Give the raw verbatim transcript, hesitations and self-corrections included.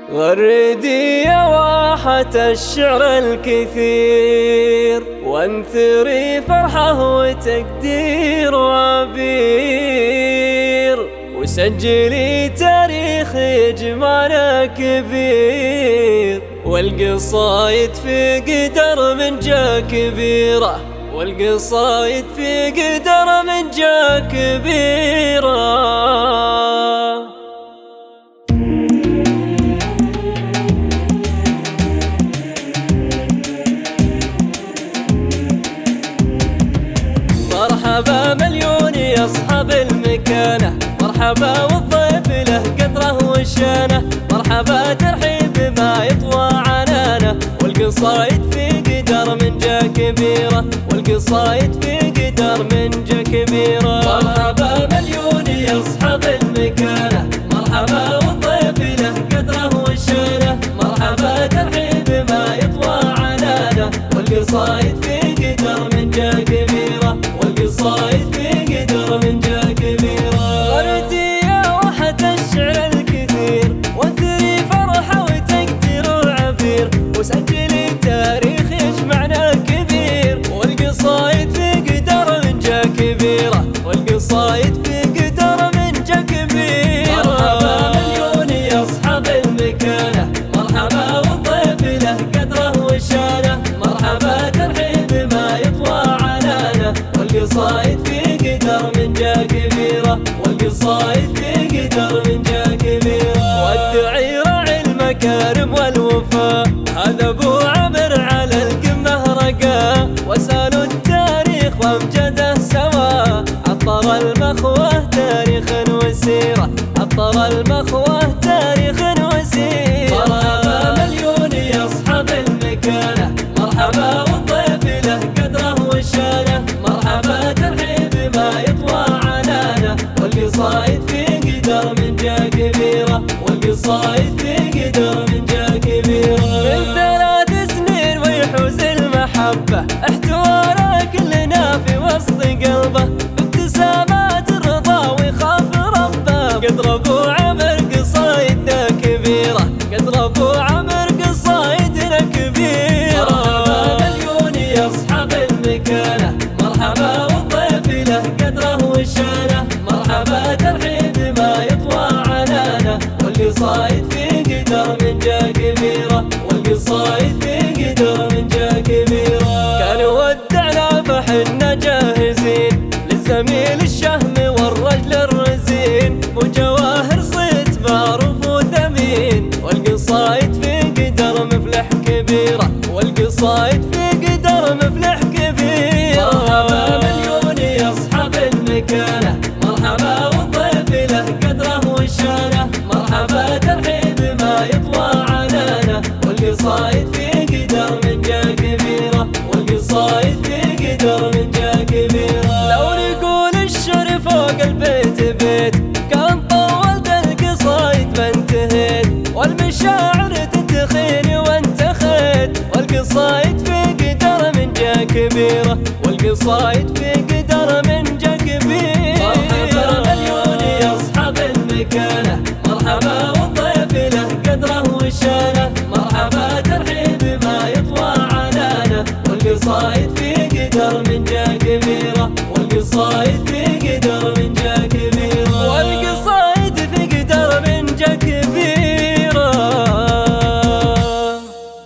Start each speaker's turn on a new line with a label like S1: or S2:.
S1: غردي يا واحة الشعر الكثير، وانثري فرحة وتقدير وعبير، وسجلي تاريخ يجمعنا كبير، والقصايد في قدر من جا كبيرة، والقصايد في قدر من جا كبيرة. مرحبا مليون يا أصحاب المكانة، مرحبا والضيف له قدره وشانه، مرحبا ترحيب ما يطوى عنانه، والقصايد في قدر من جا كبيرة، والقصايد في قدر من جا كبيرة. مرحبا مليون يا أصحاب المكانة، مرحبا والضيف له قدره وشانه، مرحبا ترحيب ما يطوى عنانه، والقصايد في قدر من جا كبيرة، والقصايد في قدر من جا كبيرة. غردي يا واحة الشعر الكثير، وانثري فرحة وتقدير وعبير، وسجلي تاريخ يجمعنا كبير، والقصايد في قدر من جا كبيرة، والقصايد في قدر من جا كبيرة. مرحبا مليون يا أصحاب المكانة، مرحبا والضيف له قدره وشانه، مرحبا ترحيب ما يطوى عنانه، والقصايد في قدر من جا كبيرة، والقصايد في قدر من جا كبيرة. والدعي راعي المكارم والوفاء، هذا ابو عمر على القمة رقا، وسالوا التاريخ وامجده سوا، عطر المخوة تاريخ وسيرة، عطر المخوة تاريخ وسيرة. مرحبا مليون يا أصحاب المكانة، مرحبا والضيف له قدره وشانه، مرحبا ترحيب ما يطوى عنانه، والقصايد في قدر من جا كبيرة، والقصايد في قدر من جا كبيرة. من ثلاث سنين ويحوز المحبة، احتوانا كلنا في وسط قلبه، بابتسامات الرضا ويخاف ربه، قدر ابو عمر قصايدنا كبيرة، قدر ابو عمر قصايدنا كبيرة. مرحبا مليون يا أصحاب المكانة، مرحبا والضيف له قدره وشانه، مرحبا ترحيب ما يطوى عنانه، والقصايد في قدر من جا كبيرة، والقصايد في قدر من جا كبيرة. كان ودعنا فحنا جاهزين للزميل الشهم والرجل الرزين، وجواهر صيت معروف وثمين، والقصايد في قدر مفلح كبيرة، والقصايد في قدر مفلح كبيرة. مرحبا مليون يا أصحاب المكانة، مرحبا والضيف له قدره وشانه، مرحبا ترحيب ما يطوى عنانه، والقصايد في قدر من جا كبيرة، والقصايد في قدر من جا كبيرة. لو نقول الشعر فوق البيت بيت، كان طولت القصايد ما انتهيت، والمشاعر تنتخيني وانتخيت، والقصايد في قدر من جا كبيرة، والقصايد في قدر من جا كبيرة. مرحبا مليون يا أصحاب المكانة،